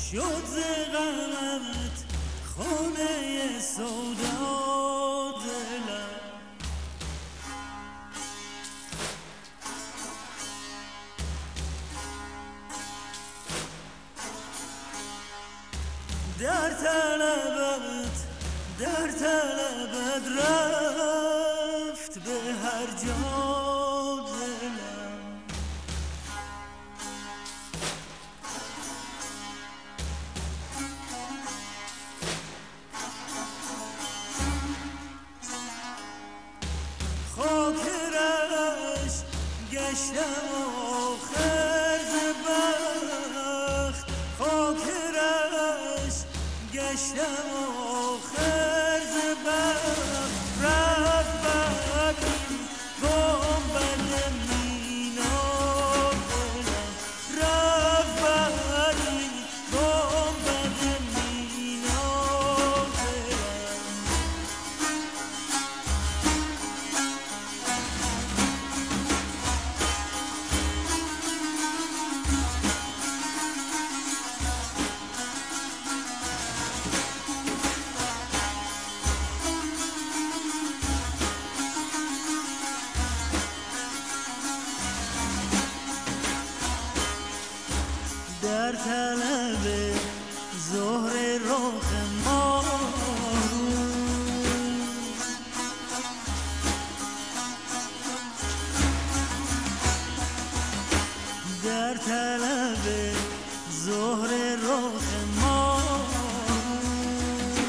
شد ز غمت خانه سودا دلم. در طلبت رفت به هر جا دلم. خاکرش گشتم آخر ز بخت، خاکرش گشتم آخر ز بخت. رفت بعدی گنبد مینا دلم، رفت بعدی گنبد مینا دلم. در طلب زهر رخ ماه‌روی، در طلب زهر رخ ماه‌روی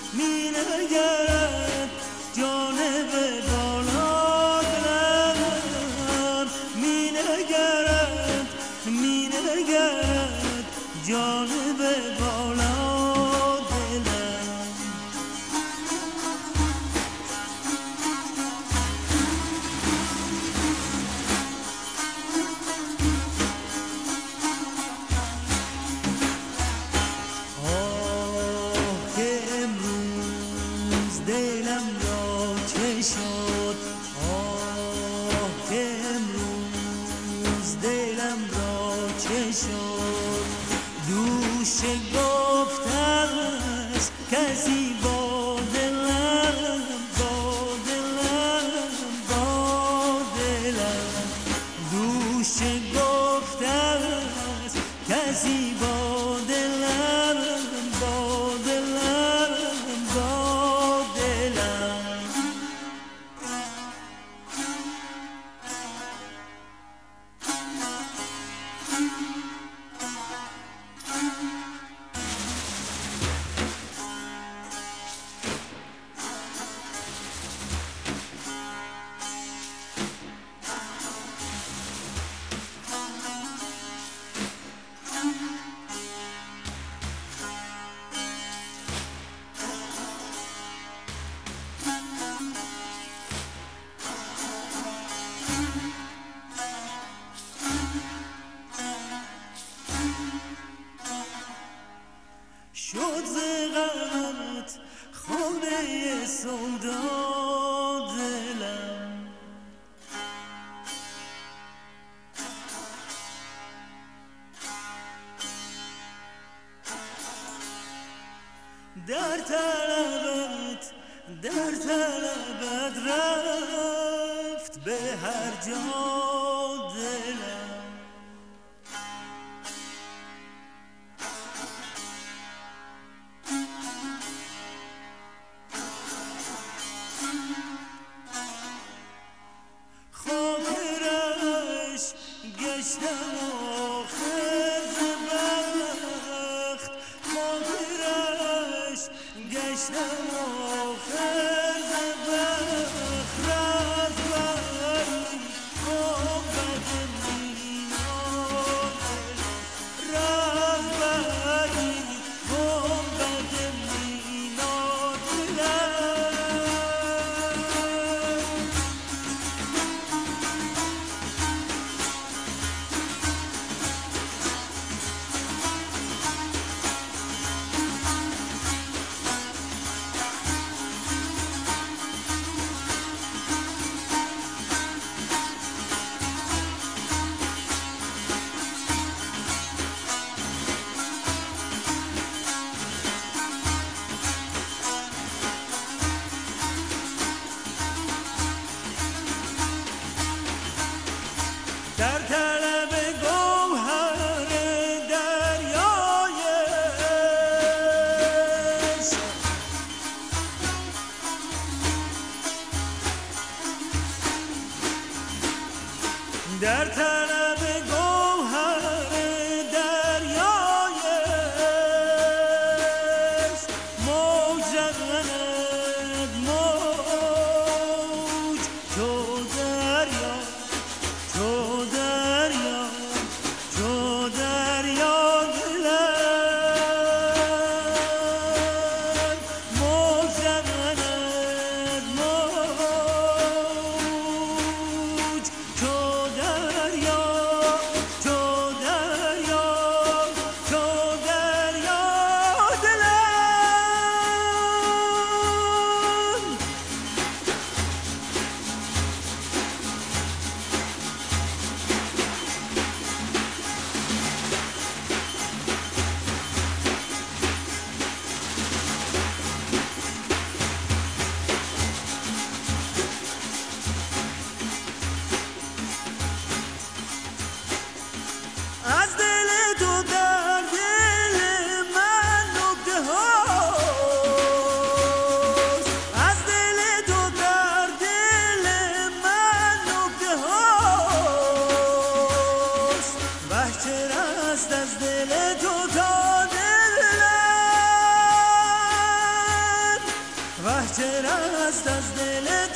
می‌نگرد جانب بالا دلم، می‌نگرد جانب بالا دلم. آه که امروز دلم را چه شد، آه که امروز دلم را چه شد. دوش گفته است کسی با دلم، با دلم، با دلم. دوش گفته است کسی با دلم، با دلم، با دلم. شد ز غمت خانه سودا دلم. در طلبت رفت به هر جا دلم. خاطرش گشتم آخر ز بخت، خاطرش گشتم آخر ز بخت. رفت بعدی گنبد مینا دلم، رفت بعدی گنبد مینا دلم. دست از دل